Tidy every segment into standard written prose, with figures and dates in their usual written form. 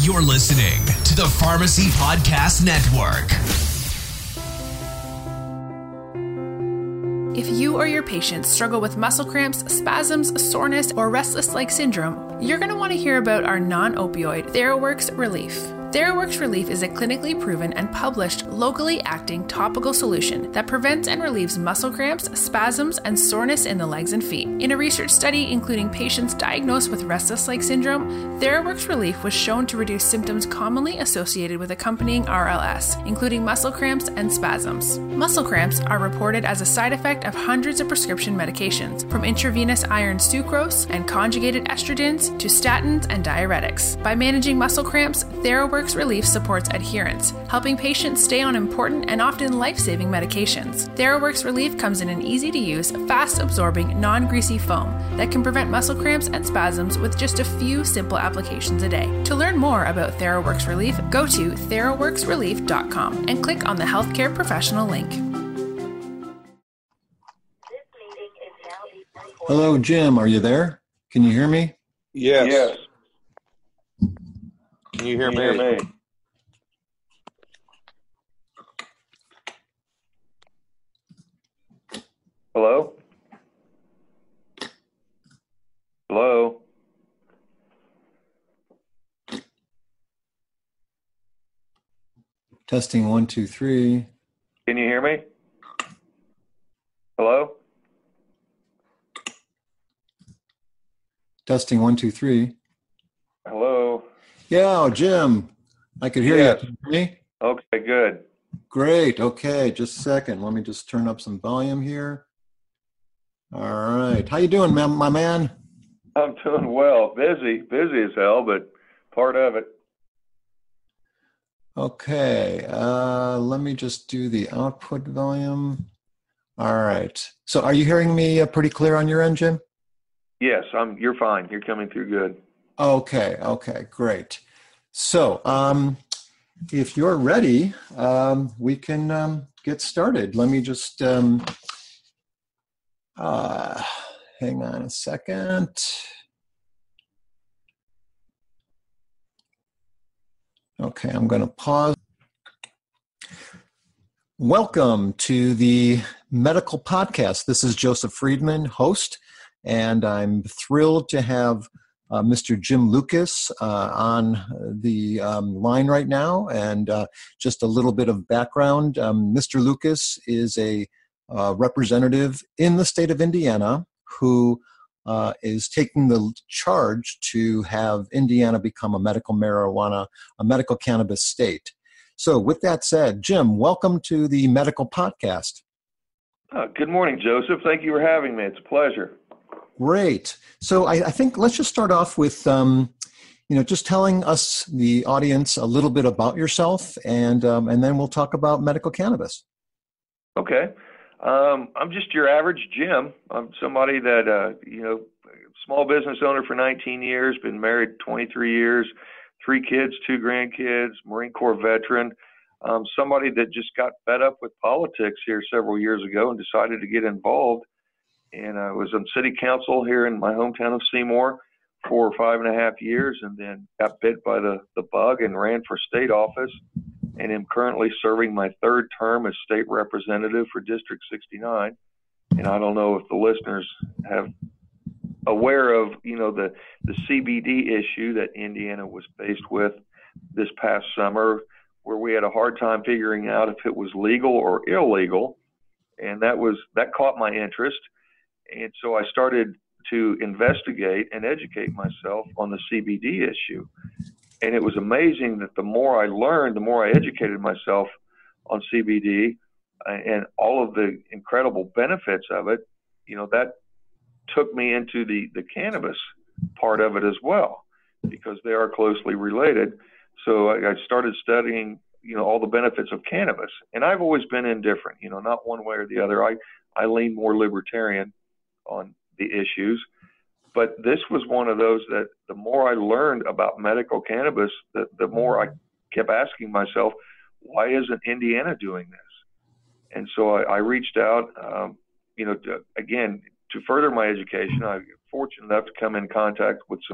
You're listening to the Pharmacy Podcast Network. If you or your patients struggle with muscle cramps, spasms, soreness, or restless leg syndrome, you're going to want to hear about our non-opioid TheraWorks Relief. TheraWorks Relief is a clinically proven and published locally acting topical solution that prevents and relieves muscle cramps, spasms, and soreness in the legs and feet. In a research study including patients diagnosed with restless leg syndrome, TheraWorks Relief was shown to reduce symptoms commonly associated with accompanying RLS, including muscle cramps and spasms. Muscle cramps are reported as a side effect of hundreds of prescription medications, from intravenous iron sucrose and conjugated estrogens to statins and diuretics. By managing muscle cramps, TheraWorks Relief supports adherence, helping patients stay on important and often life-saving medications. TheraWorks Relief comes in an easy-to-use, fast-absorbing, non-greasy foam that can prevent muscle cramps and spasms with just a few simple applications a day. To learn more about TheraWorks Relief, go to theraworksrelief.com and click on the Healthcare Professional link. Hello, Jim. Are you there? Can you hear me? Yes. Can you hear me? Hello? Hello? Testing 1, 2, 3. Can you hear me? Hello? Testing 1, 2, 3. Hello? Yeah, Jim. I could hear Yes. you. Can you hear me? Okay, good. Great. Okay, just a second. Let me just turn up some volume here. All right. How you doing, my man? I'm doing well. Busy as hell, but part of it. Okay. Let me just do the output volume. All right. So are you hearing me pretty clear on your end, Jim? Yes, you're fine. You're coming through good. Okay, great. So, if you're ready, we can get started. Let me just hang on a second. Okay, I'm going to pause. Welcome to the Medical Podcast. This is Joseph Friedman, host, and I'm thrilled to have Mr. Jim Lucas on the line right now. And just a little bit of background. Mr. Lucas is a representative in the state of Indiana who is taking the charge to have Indiana become a medical cannabis state. So with that said, Jim, welcome to the Medical Podcast. Good morning, Joseph. Thank you for having me. It's a pleasure. Great. So I think let's just start off with, just telling us, the audience, a little bit about yourself, and then we'll talk about medical cannabis. Okay. I'm just your average Jim. I'm somebody that, small business owner for 19 years, been married 23 years, 3 kids, 2 grandkids, Marine Corps veteran. Somebody that just got fed up with politics here several years ago and decided to get involved. And I was on city council here in my hometown of Seymour for 5.5 years, and then got bit by the bug and ran for state office, and am currently serving my 3rd term as state representative for District 69. And I don't know if the listeners have aware of, the CBD issue that Indiana was faced with this past summer, where we had a hard time figuring out if it was legal or illegal. And that caught my interest. And so I started to investigate and educate myself on the CBD issue. And it was amazing that the more I learned, the more I educated myself on CBD and all of the incredible benefits of it, that took me into the cannabis part of it as well, because they are closely related. So I started studying, all the benefits of cannabis. And I've always been indifferent, not one way or the other. I lean more libertarian on the issues, but this was one of those that the more I learned about medical cannabis, the more I kept asking myself, why isn't Indiana doing this? And so I reached out, to further my education. I was fortunate enough to come in contact with some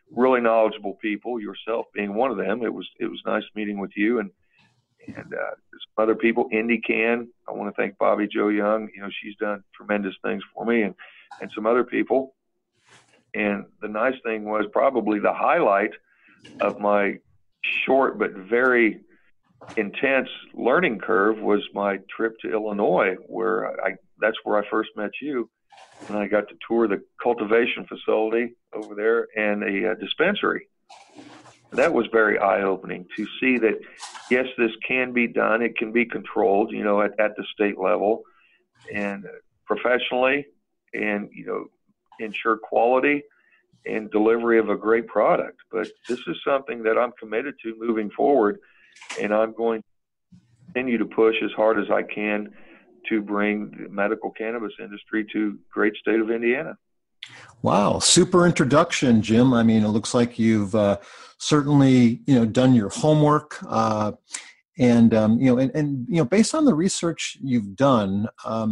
really knowledgeable people, yourself being one of them. It was nice meeting with you and some other people. IndyCan, I want to thank Bobby Jo Young. She's done tremendous things for me, and some other people. And the nice thing was, probably the highlight of my short but very intense learning curve was my trip to Illinois, where that's where I first met you. And I got to tour the cultivation facility over there and a dispensary. That was very eye-opening to see that, yes, this can be done. It can be controlled, at the state level and professionally, and, ensure quality and delivery of a great product. But this is something that I'm committed to moving forward, and I'm going to continue to push as hard as I can to bring the medical cannabis industry to great state of Indiana. Wow, super introduction, Jim. I mean, it looks like you've certainly done your homework, and based on the research you've done,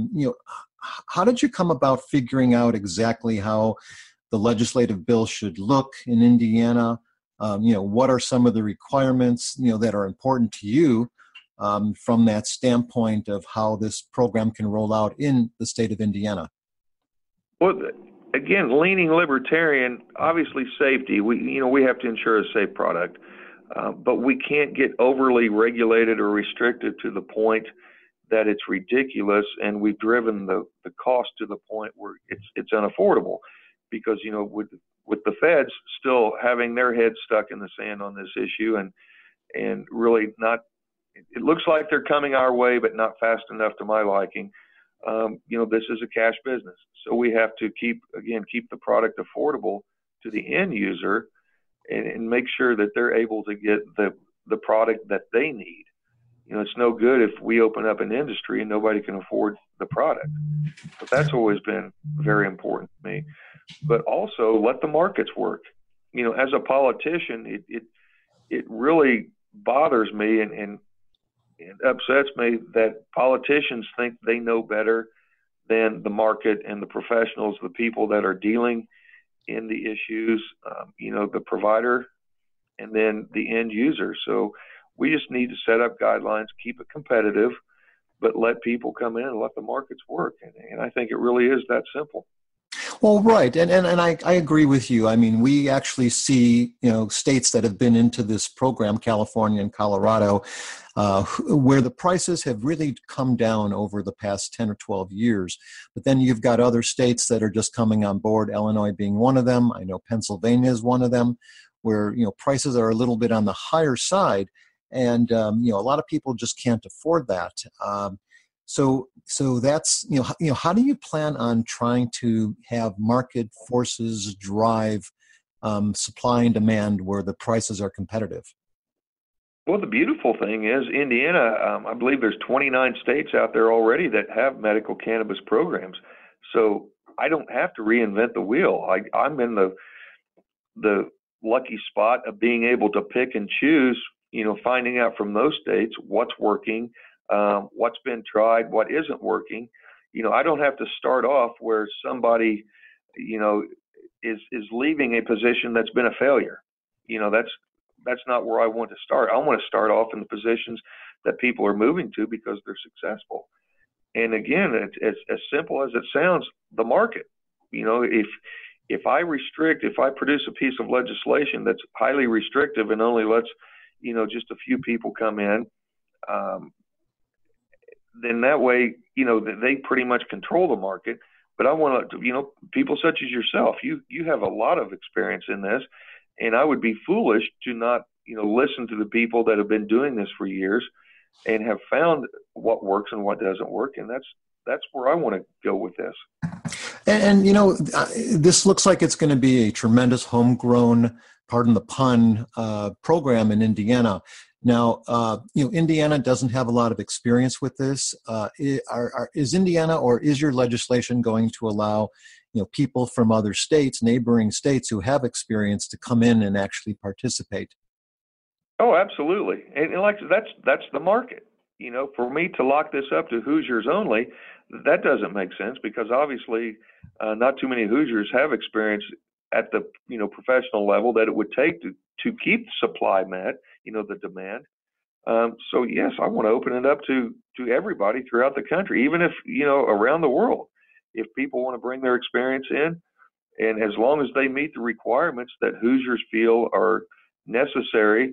how did you come about figuring out exactly how the legislative bill should look in Indiana? What are some of the requirements that are important to you from that standpoint of how this program can roll out in the state of Indiana? Well, again, leaning libertarian, obviously safety. We have to ensure a safe product, but we can't get overly regulated or restricted to the point that it's ridiculous, and we've driven the cost to the point where it's unaffordable. Because with the feds still having their heads stuck in the sand on this issue, and really not, it looks like they're coming our way, but not fast enough to my liking. This is a cash business. So we have to keep the product affordable to the end user and make sure that they're able to get the product that they need. It's no good if we open up an industry and nobody can afford the product. But that's always been very important to me. But also let the markets work. As a politician, it really bothers me and upsets me that politicians think they know better than the market and the professionals, the people that are dealing in the issues, the provider, and then the end user. So we just need to set up guidelines, keep it competitive, but let people come in and let the markets work. And I think it really is that simple. Well, right. And I agree with you. I mean, we actually see, states that have been into this program, California and Colorado, where the prices have really come down over the past 10 or 12 years. But then you've got other states that are just coming on board, Illinois being one of them. I know Pennsylvania is one of them, where, prices are a little bit on the higher side. And, a lot of people just can't afford that. So that's, how do you plan on trying to have market forces drive supply and demand where the prices are competitive? Well, the beautiful thing is Indiana, I believe there's 29 states out there already that have medical cannabis programs. So I don't have to reinvent the wheel. I'm in the lucky spot of being able to pick and choose, finding out from those states what's working, what's been tried, what isn't working. I don't have to start off where somebody, is leaving a position that's been a failure. That's not where I want to start. I want to start off in the positions that people are moving to because they're successful. And again, it's as simple as it sounds, the market. If I produce a piece of legislation that's highly restrictive and only lets, just a few people come in, then that way, they pretty much control the market. But I want to, people such as yourself, you have a lot of experience in this, and I would be foolish to not, listen to the people that have been doing this for years and have found what works and what doesn't work. And that's where I want to go with this. And this looks like it's going to be a tremendous homegrown, pardon the pun, program in Indiana. Now, Indiana doesn't have a lot of experience with this. Is Indiana, or is your legislation going to allow, people from other states, neighboring states who have experience to come in and actually participate? Oh, absolutely. And that's the market. For me to lock this up to Hoosiers only, that doesn't make sense because obviously not too many Hoosiers have experience at the professional level that it would take to keep the supply met, the demand. So yes, I want to open it up to everybody throughout the country, even if around the world, if people want to bring their experience in, and as long as they meet the requirements that Hoosiers feel are necessary,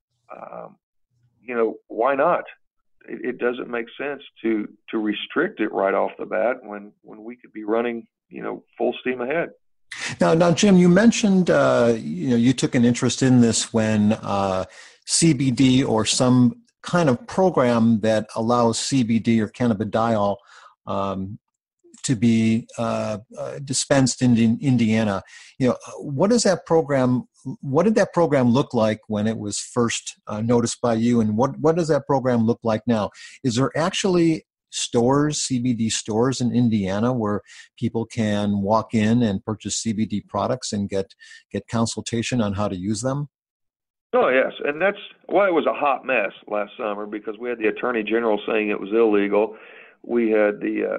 why not? It doesn't make sense to restrict it right off the bat when we could be running full steam ahead. Now, Jim, you mentioned you took an interest in this when CBD or some kind of program that allows CBD or cannabidiol to be dispensed in Indiana. What does that program? What did that program look like when it was first noticed by you, and what does that program look like now? Is there actually stores, CBD stores in Indiana, where people can walk in and purchase CBD products and get consultation on how to use them? Oh, yes. And it was a hot mess last summer because we had the Attorney General saying it was illegal. We had the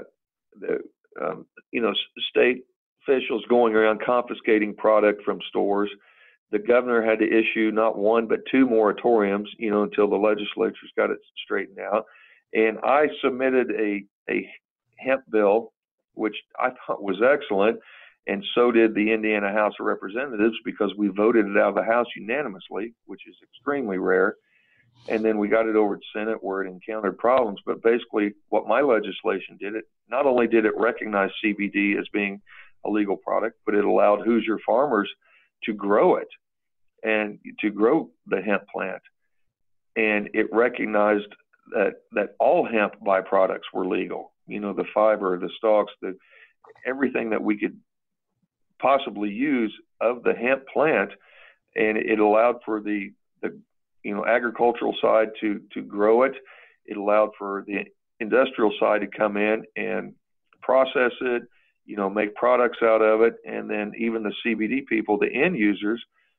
state officials going around confiscating product from stores. The governor had to issue not one, but two moratoriums, until the legislature's got it straightened out. And I submitted a hemp bill, which I thought was excellent. And so did the Indiana House of Representatives, because we voted it out of the House unanimously, which is extremely rare. And then we got it over to Senate where it encountered problems. But basically what my legislation did, it not only did it recognize CBD as being a legal product, but it allowed Hoosier farmers to grow it and to grow the hemp plant. And it recognized that all hemp byproducts were legal. The fiber, the stalks, everything that we could possibly use of the hemp plant, and it allowed for the agricultural side to grow it. It allowed for the industrial side to come in and process it, make products out of it, and then even the CBD people, the end users.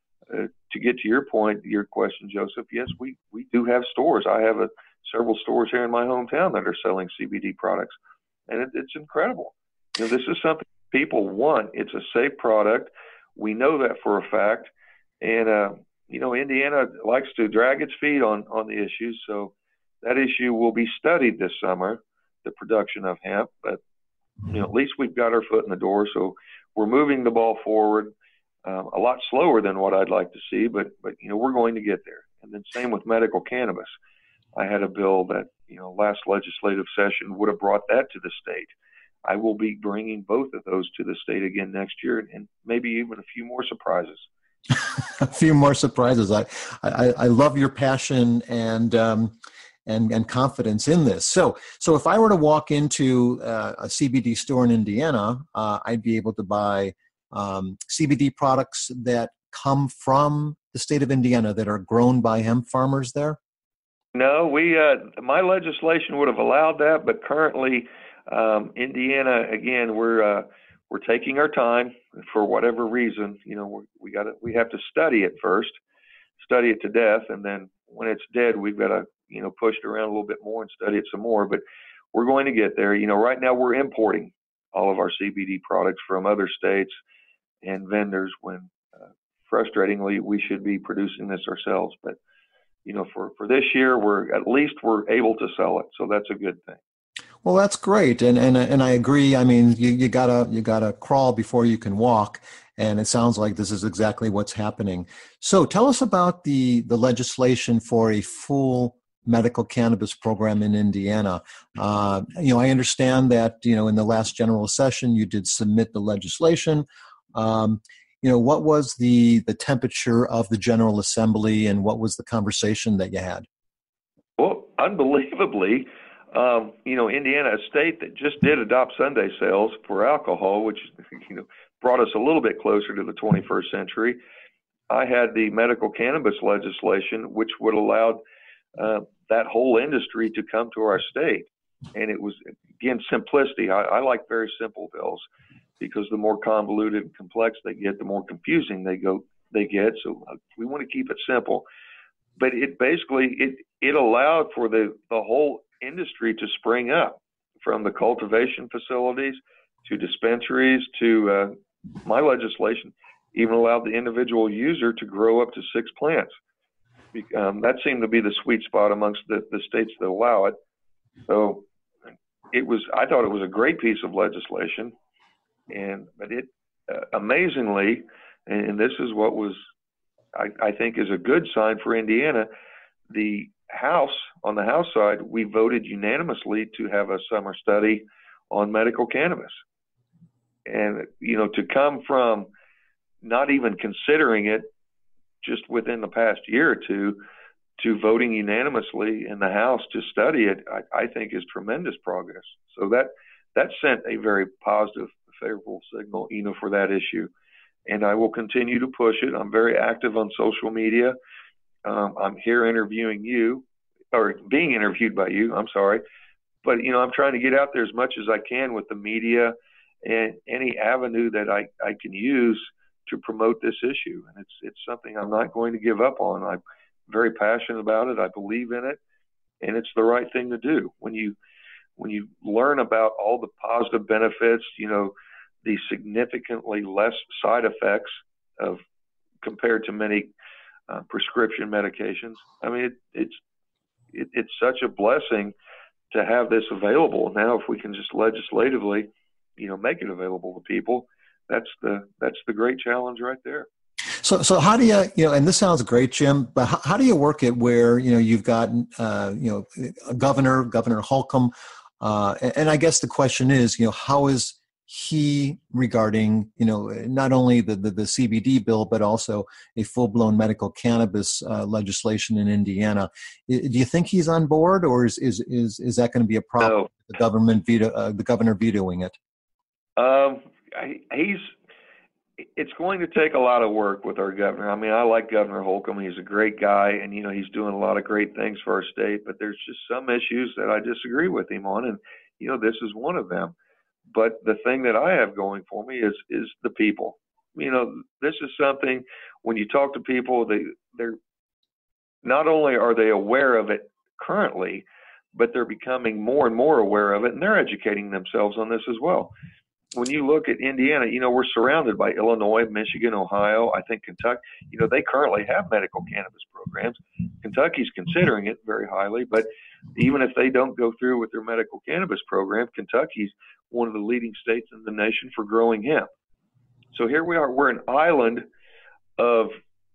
To get to your point, your question, Joseph, yes, we do have stores. I have several stores here in my hometown that are selling CBD products, and it's incredible. This is something people want. It's a safe product. We know that for a fact. And, Indiana likes to drag its feet on the issue. So that issue will be studied this summer, the production of hemp. But, at least we've got our foot in the door. So we're moving the ball forward a lot slower than what I'd like to see. But we're going to get there. And then same with medical cannabis. I had a bill that, last legislative session would have brought that to the state. I will be bringing both of those to the state again next year, and maybe even a few more surprises. A few more surprises. I love your passion and confidence in this. So if I were to walk into a CBD store in Indiana, I'd be able to buy CBD products that come from the state of Indiana that are grown by hemp farmers there? No, my legislation would have allowed that, but currently, Indiana, again, we're taking our time for whatever reason. We have to study it first, study it to death, and then when it's dead, we've got to push it around a little bit more and study it some more. But we're going to get there. Right now we're importing all of our CBD products from other states and vendors when, frustratingly, we should be producing this ourselves. But for this year, we're able to sell it, so that's a good thing. Well, that's great, and I agree. I mean, you gotta crawl before you can walk, and it sounds like this is exactly what's happening. So, tell us about the legislation for a full medical cannabis program in Indiana. I understand that in the last general session you did submit the legislation. What was the temperature of the General Assembly, and what was the conversation that you had? Well, unbelievably, Indiana, a state that just did adopt Sunday sales for alcohol, which brought us a little bit closer to the 21st century. I had the medical cannabis legislation, which would allow that whole industry to come to our state. And it was, again, simplicity. I like very simple bills, because the more convoluted and complex they get, the more confusing they get. So we want to keep it simple. But it basically it allowed for the whole industry to spring up, from the cultivation facilities to dispensaries to my legislation. even allowed the individual user to grow up to 6 plants. That seemed to be the sweet spot amongst the states that allow it. So I thought it was a great piece of legislation, but it amazingly, and this is what was, I think is a good sign for Indiana, on the House side, we voted unanimously to have a summer study on medical cannabis. And, to come from not even considering it just within the past year or two to voting unanimously in the House to study it, I think is tremendous progress. So that sent a very positive, favorable signal, for that issue. And I will continue to push it. I'm very active on social media. I'm here interviewing you, or being interviewed by you, I'm sorry. But, I'm trying to get out there as much as I can with the media and any avenue that I can use to promote this issue. And it's something I'm not going to give up on. I'm very passionate about it. I believe in it, and it's the right thing to do. When you learn about all the positive benefits, the significantly less side effects compared to many prescription medications. I mean, it's such a blessing to have this available. Now, if we can just legislatively, make it available to people, that's the great challenge right there. So how do you, and this sounds great, Jim, but how do you work it where, you've got, Governor Holcomb, and I guess the question is, how is he regarding, not only the CBD bill, but also a full-blown medical cannabis legislation in Indiana? Do you think he's on board, or is that going to be a problem? No. The governor vetoing it? It's going to take a lot of work with our governor. I mean, I like Governor Holcomb. He's a great guy, and, he's doing a lot of great things for our state, but there's just some issues that I disagree with him on, and, this is one of them. But the thing that I have going for me is the people. This is something, when you talk to people, they're not only are they aware of it currently, but they're becoming more and more aware of it, and they're educating themselves on this as well. When you look at Indiana, we're surrounded by Illinois, Michigan, Ohio, I think Kentucky. They currently have medical cannabis programs. Kentucky's considering it very highly, but even if they don't go through with their medical cannabis program, Kentucky's one of the leading states in the nation for growing hemp. So here we are. We're an island of,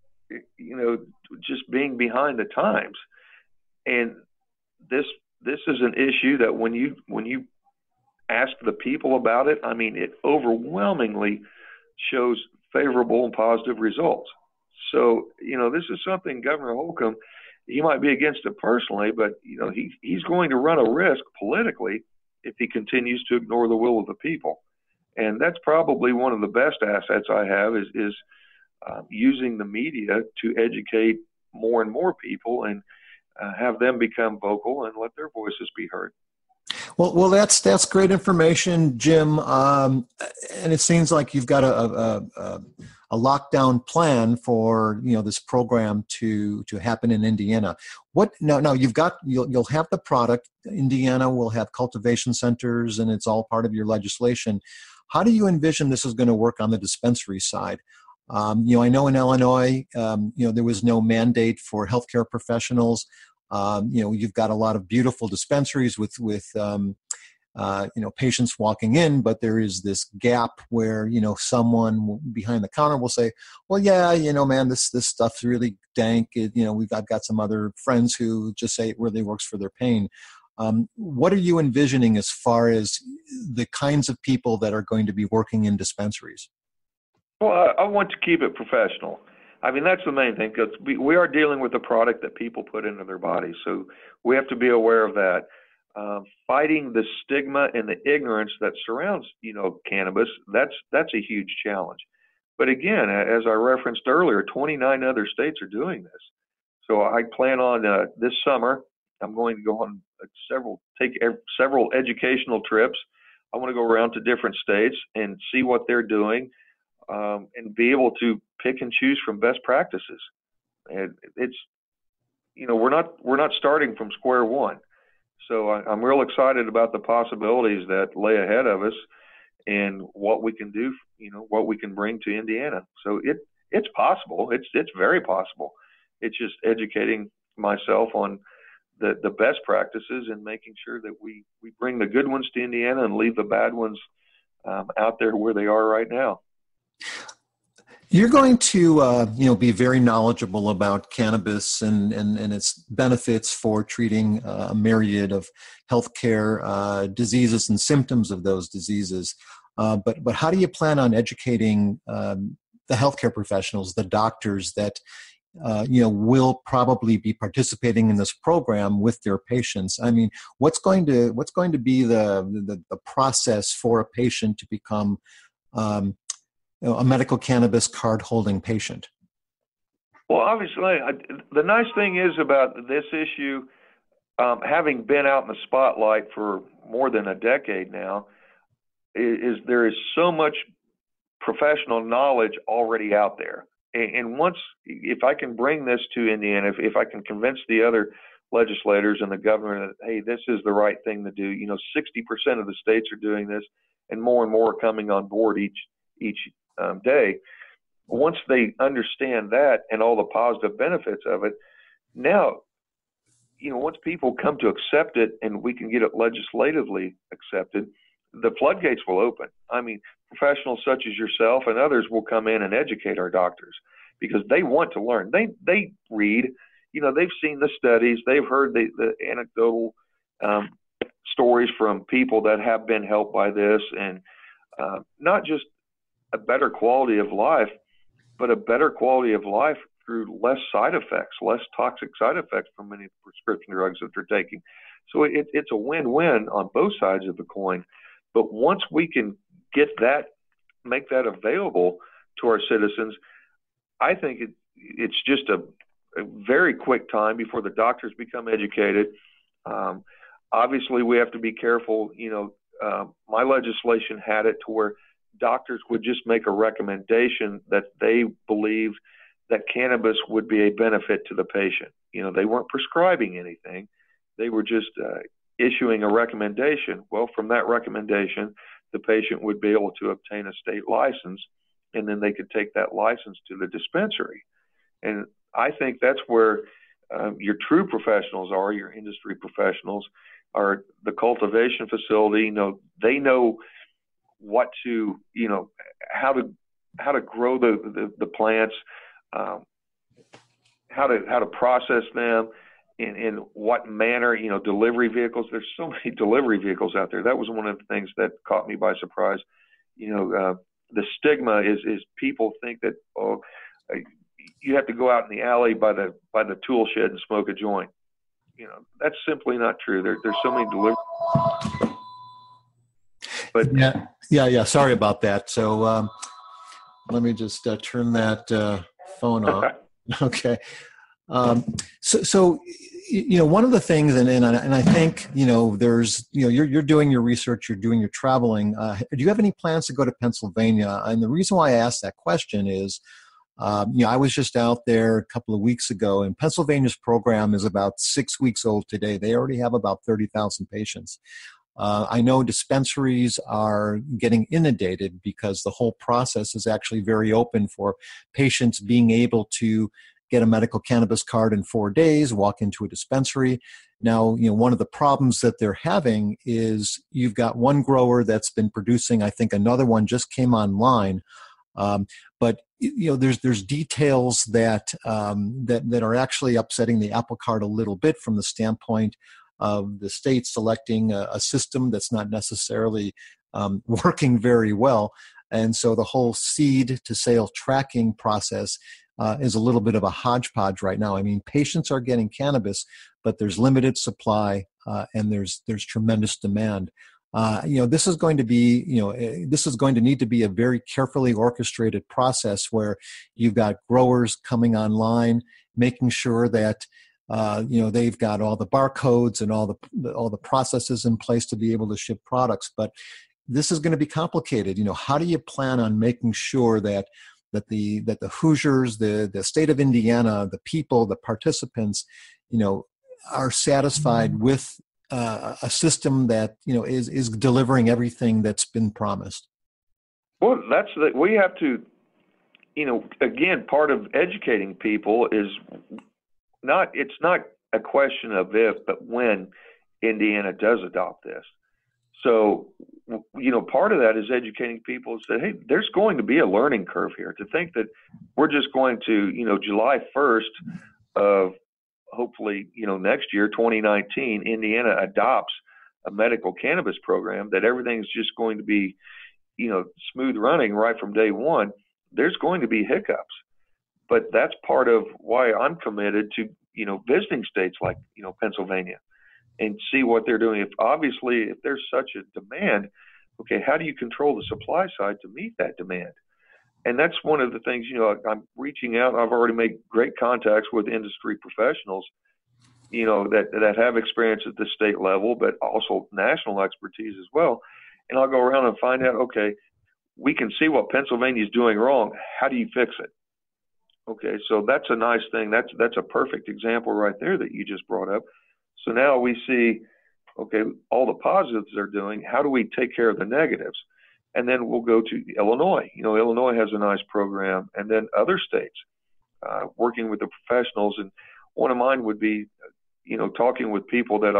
just being behind the times. And this is an issue that when you ask the people about it, I mean, it overwhelmingly shows favorable and positive results. So, this is something Governor Holcomb, he might be against it personally, but, he's going to run a risk politically if he continues to ignore the will of the people. And that's probably one of the best assets I have is using the media to educate more and more people and have them become vocal and let their voices be heard. Well, that's great information, Jim. And it seems like you've got a lockdown plan for this program to happen in Indiana. Now you'll have the product. Indiana will have cultivation centers, and it's all part of your legislation. How do you envision this is going to work on the dispensary side? I know in Illinois, there was no mandate for healthcare professionals. You've got a lot of beautiful dispensaries with patients walking in, but there is this gap where, someone behind the counter will say, well, yeah, man, this stuff's really dank. I've got some other friends who just say it really works for their pain. What are you envisioning as far as the kinds of people that are going to be working in dispensaries? Well, I want to keep it professional. I mean, that's the main thing, because we are dealing with a product that people put into their bodies. So we have to be aware of that. Fighting the stigma and the ignorance that surrounds, cannabis, that's a huge challenge. But again, as I referenced earlier, 29 other states are doing this. So I plan on this summer, I'm going to go on several educational trips. I want to go around to different states and see what they're doing. And be able to pick and choose from best practices. And it's, we're not starting from square one. So I'm real excited about the possibilities that lay ahead of us. and what we can do, what we can bring to Indiana. So it's possible. It's very possible. It's just educating myself on the best practices and making sure that we bring the good ones to Indiana and leave the bad ones out there where they are right now. You're going to, be very knowledgeable about cannabis and its benefits for treating a myriad of healthcare diseases and symptoms of those diseases. But how do you plan on educating the healthcare professionals, the doctors that will probably be participating in this program with their patients? I mean, what's going to be the process for a patient to become a medical cannabis card holding patient? Well, obviously, the nice thing is about this issue, having been out in the spotlight for more than a decade now, is there is so much professional knowledge already out there. And if I can bring this to Indiana, if I can convince the other legislators and the governor that, hey, this is the right thing to do, 60% of the states are doing this, and more are coming on board each day. Once they understand that and all the positive benefits of it, now, once people come to accept it and we can get it legislatively accepted, the floodgates will open. I mean, professionals such as yourself and others will come in and educate our doctors because they want to learn. They read, they've seen the studies, they've heard the anecdotal stories from people that have been helped by this, and not just a better quality of life, but a better quality of life through less side effects, less toxic side effects from many prescription drugs that they're taking. So it's a win-win on both sides of the coin. But once we can make that available to our citizens, I think it's just a very quick time before the doctors become educated. Obviously, we have to be careful. My legislation had it to where doctors would just make a recommendation that they believed that cannabis would be a benefit to the patient. They weren't prescribing anything. They were just issuing a recommendation. Well, from that recommendation, the patient would be able to obtain a state license, and then they could take that license to the dispensary. And I think that's where your true professionals are, your industry professionals, are the cultivation facility. They know what to, how to grow the plants, how to process them, in what manner, delivery vehicles. There's so many delivery vehicles out there. That was one of the things that caught me by surprise. The stigma is people think that, you have to go out in the alley by the tool shed and smoke a joint. That's simply not true. There's so many delivery. But yeah. Sorry about that. So let me just turn that phone off. Okay. So one of the things, and I think there's you're doing your research, you're doing your traveling. Do you have any plans to go to Pennsylvania? And the reason why I asked that question is, I was just out there a couple of weeks ago, and Pennsylvania's program is about 6 weeks old today. They already have about 30,000 patients. I know dispensaries are getting inundated because the whole process is actually very open for patients being able to get a medical cannabis card in 4 days, walk into a dispensary. Now, one of the problems that they're having is you've got one grower that's been producing, I think another one just came online. But there's details that are actually upsetting the apple cart a little bit from the standpoint of the state selecting a system that's not necessarily working very well. And so the whole seed to sale tracking process is a little bit of a hodgepodge right now. I mean, patients are getting cannabis, but there's limited supply and there's tremendous demand. This is going to need to be a very carefully orchestrated process where you've got growers coming online, making sure that they've got all the barcodes and all the processes in place to be able to ship products. But this is going to be complicated. How do you plan on making sure that the Hoosiers, the state of Indiana, the people, the participants, are satisfied with a system that is delivering everything that's been promised? Well, we have to, again, part of educating people is it's not a question of if, but when Indiana does adopt this. So, part of that is educating people and say, hey, there's going to be a learning curve here. To think that we're just going to, July 1st of hopefully, next year, 2019, Indiana adopts a medical cannabis program, that everything's just going to be, smooth running right from day one. There's going to be hiccups, but that's part of why I'm committed to, visiting states like, Pennsylvania, and see what they're doing. If there's such a demand, okay, how do you control the supply side to meet that demand? And that's one of the things, I'm reaching out. I've already made great contacts with industry professionals, that have experience at the state level, but also national expertise as well. And I'll go around and find out, okay, we can see what Pennsylvania is doing wrong. How do you fix it? Okay, so that's a nice thing. That's a perfect example right there that you just brought up. So now we see, okay, all the positives they're doing. How do we take care of the negatives? And then we'll go to Illinois. Illinois has a nice program, and then other states working with the professionals. And one of mine would be, talking with people that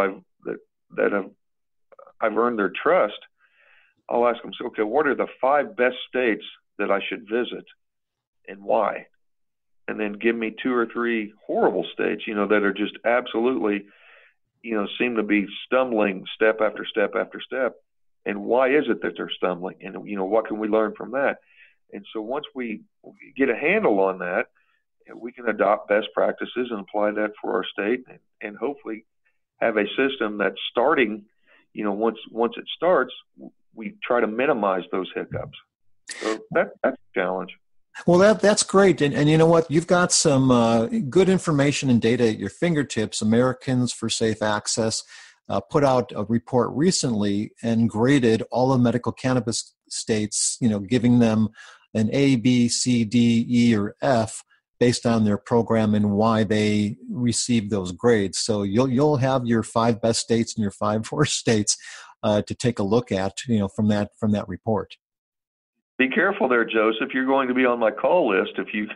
I've earned their trust. I'll ask them, okay, what are the 5 best states that I should visit, and why? And then give me 2 or 3 horrible states, that are just absolutely, seem to be stumbling step after step after step. And why is it that they're stumbling? And, what can we learn from that? And so once we get a handle on that, we can adopt best practices and apply that for our state, and hopefully have a system that's starting, once it starts, we try to minimize those hiccups. So that's a challenge. Well, that's great. And you know what? You've got some good information and data at your fingertips. Americans for Safe Access put out a report recently and graded all the medical cannabis states, giving them an A, B, C, D, E, or F based on their program and why they received those grades. So you'll have your 5 best states and your 5 worst states to take a look at, from that report. Be careful there, Joseph. You're going to be on my call list if you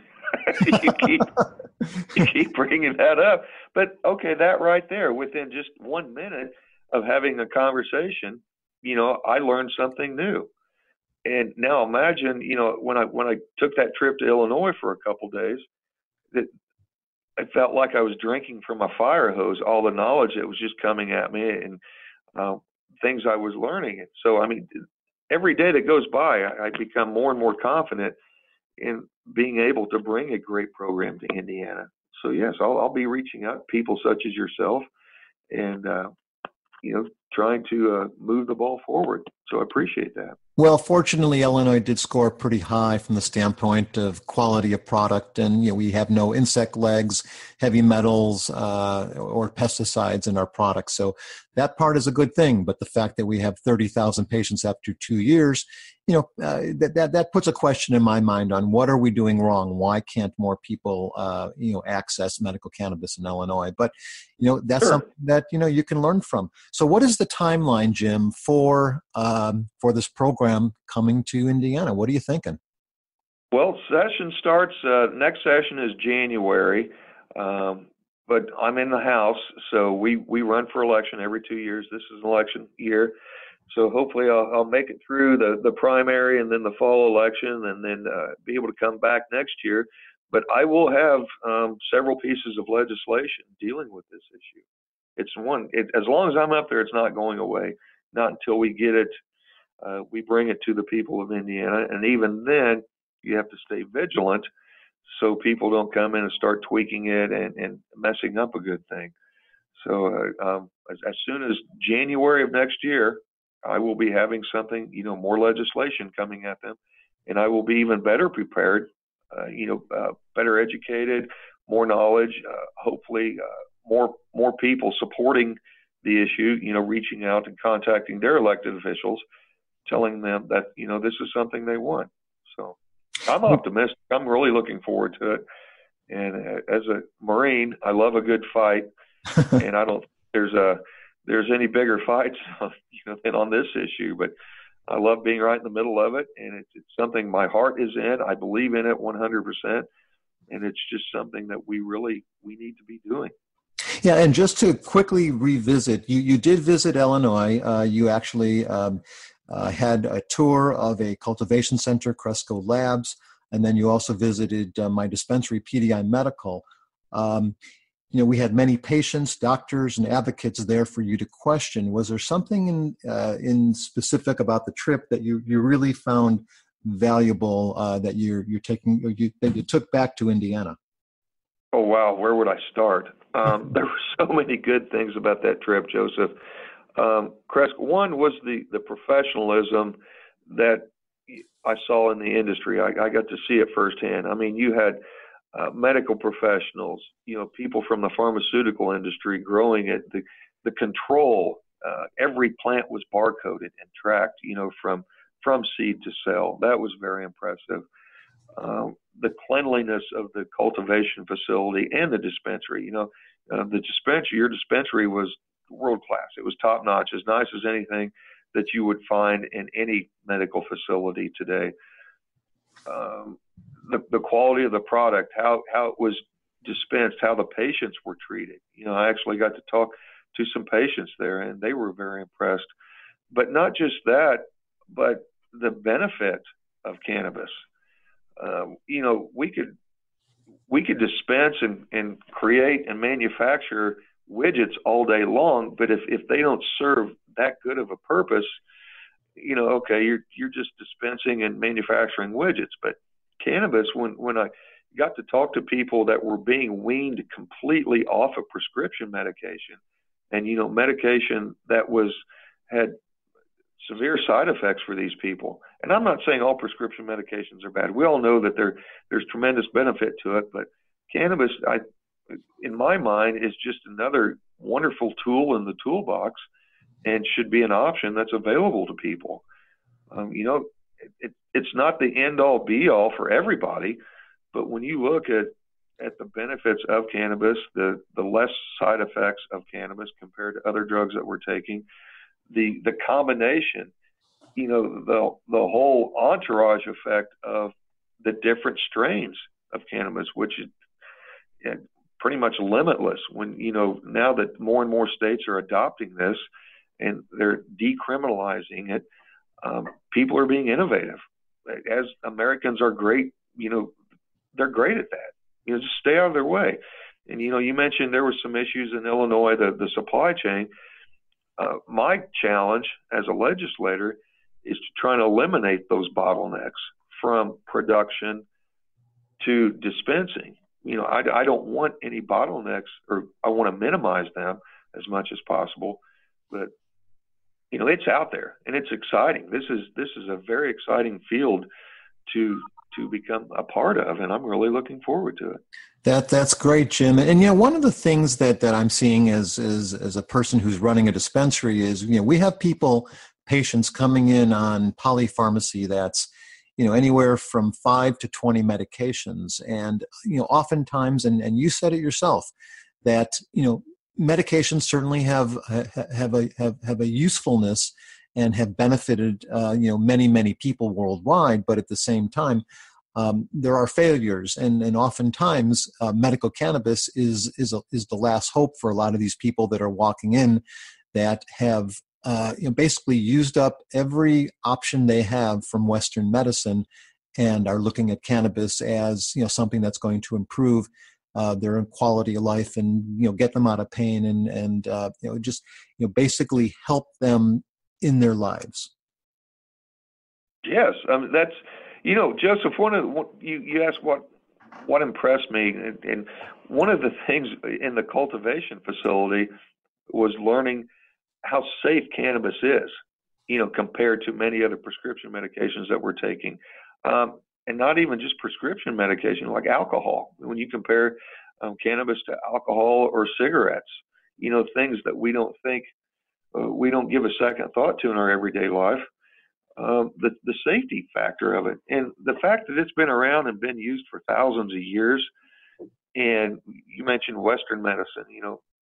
you keep bringing that up. But okay, that right there, within just 1 minute of having a conversation, I learned something new. And now imagine, when I took that trip to Illinois for a couple days, that I felt like I was drinking from a fire hose, all the knowledge that was just coming at me, and things I was learning. And so, every day that goes by, I become more and more confident in being able to bring a great program to Indiana. So yes, I'll be reaching out to people such as yourself, and trying to move the ball forward. So I appreciate that. Well, fortunately, Illinois did score pretty high from the standpoint of quality of product, and we have no insect legs, heavy metals, or pesticides in our products. So that part is a good thing. But the fact that we have 30,000 patients after 2 years, that puts a question in my mind on what are we doing wrong? Why can't more people, access medical cannabis in Illinois? But that's something that you can learn from. So what is the timeline, Jim, for this program coming to Indiana? What are you thinking? Well, session starts, next session is January, but I'm in the House, so we run for election every 2 years. This is an election year, so hopefully I'll make it through the primary and then the fall election, and then be able to come back next year. But I will have several pieces of legislation dealing with this issue. As long as I'm up there, it's not going away, not until we get it. We bring it to the people of Indiana, and even then, you have to stay vigilant so people don't come in and start tweaking it and messing up a good thing. So as soon as January of next year, I will be having something, more legislation coming at them, and I will be even better prepared, better educated, more knowledge, hopefully more people supporting the issue, reaching out and contacting their elected officials, telling them that, this is something they want. So I'm optimistic. I'm really looking forward to it. And as a Marine, I love a good fight, and I don't think there's any bigger fights, than on this issue. But I love being right in the middle of it, and it's something my heart is in. I believe in it 100%, and it's just something that we need to be doing. Yeah, and just to quickly revisit, you did visit Illinois. You actually had a tour of a cultivation center, Cresco Labs, and then you also visited my dispensary, PDI Medical. We had many patients, doctors, and advocates there for you to question. Was there something in specific about the trip that you really found valuable that that you took back to Indiana? Oh wow, where would I start? There were so many good things about that trip, Joseph. Cresco, one was the professionalism that I saw in the industry. I got to see it firsthand. I mean, you had medical professionals, people from the pharmaceutical industry growing it. The control, every plant was barcoded and tracked, from seed to sale. That was very impressive. The cleanliness of the cultivation facility and the dispensary. Your dispensary was world class. It was top notch, as nice as anything that you would find in any medical facility today. The quality of the product, how it was dispensed, how the patients were treated. I actually got to talk to some patients there, and they were very impressed. But not just that, but the benefit of cannabis. We could dispense and create and manufacture widgets all day long, but if they don't serve that good of a purpose, okay, you're just dispensing and manufacturing widgets. But cannabis, when I got to talk to people that were being weaned completely off of prescription medication, and medication that had severe side effects for these people. And I'm not saying all prescription medications are bad. We all know that there's tremendous benefit to it, but cannabis, in my mind, is just another wonderful tool in the toolbox and should be an option that's available to people. It's not the end-all, be-all for everybody, but when you look at the benefits of cannabis, the less side effects of cannabis compared to other drugs that we're taking, the combination, the whole entourage effect of the different strains of cannabis, which is pretty much limitless when, now that more and more states are adopting this and they're decriminalizing it, people are being innovative. As Americans are great, they're great at that. Just stay out of their way. And, you mentioned there were some issues in Illinois, the supply chain. My challenge as a legislator is to try and eliminate those bottlenecks from production to dispensing. I don't want any bottlenecks, or I want to minimize them as much as possible. But it's out there and it's exciting. This is a very exciting field to become a part of, and I'm really looking forward to it. That's great, Jim. And one of the things that I'm seeing as a person who's running a dispensary is we have patients coming in on polypharmacy that's anywhere from 5 to 20 medications, and oftentimes, and you said it yourself, that medications certainly have a usefulness and have benefited many people worldwide, but at the same time, there are failures, and oftentimes medical cannabis is the last hope for a lot of these people that are walking in that have basically used up every option they have from Western medicine and are looking at cannabis as something that's going to improve their quality of life and get them out of pain and just basically help them in their lives. Yes, that's Joseph. You asked what impressed me, and one of the things in the cultivation facility was learning how safe cannabis is, compared to many other prescription medications that we're taking, and not even just prescription medication like alcohol. When you compare cannabis to alcohol or cigarettes, things that we don't give a second thought to in our everyday life. The safety factor of it, and the fact that it's been around and been used for thousands of years. And you mentioned Western medicine.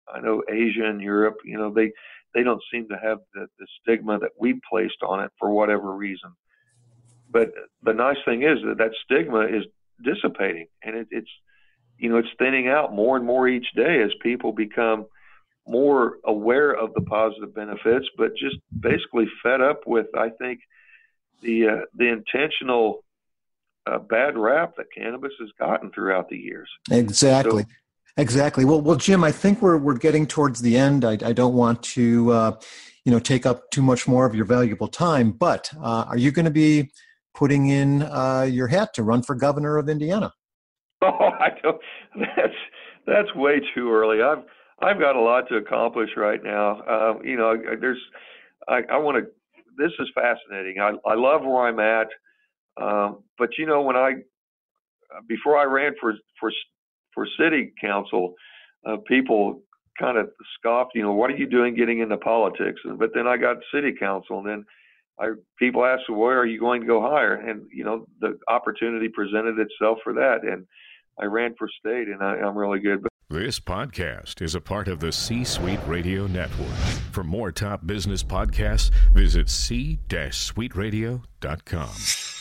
I know Asia and Europe, they don't seem to have the stigma that we placed on it for whatever reason. But the nice thing is that stigma is dissipating, and it's thinning out more and more each day as people become more aware of the positive benefits, but just basically fed up with, I think, the intentional bad rap that cannabis has gotten throughout the years. Exactly. Exactly. Well, Jim, I think we're getting towards the end. I don't want to, take up too much more of your valuable time, but are you going to be putting in your hat to run for governor of Indiana? Oh, I don't. That's way too early. I've got a lot to accomplish right now. I want to. This is fascinating. I love where I'm at, but before I ran for city council, people kind of scoffed. What are you doing getting into politics? But then I got city council, and then people asked, well, where are you going to go higher? And the opportunity presented itself for that, and I ran for state, and I'm really good. This podcast is a part of the C-Suite Radio Network. For more top business podcasts, visit c-suiteradio.com.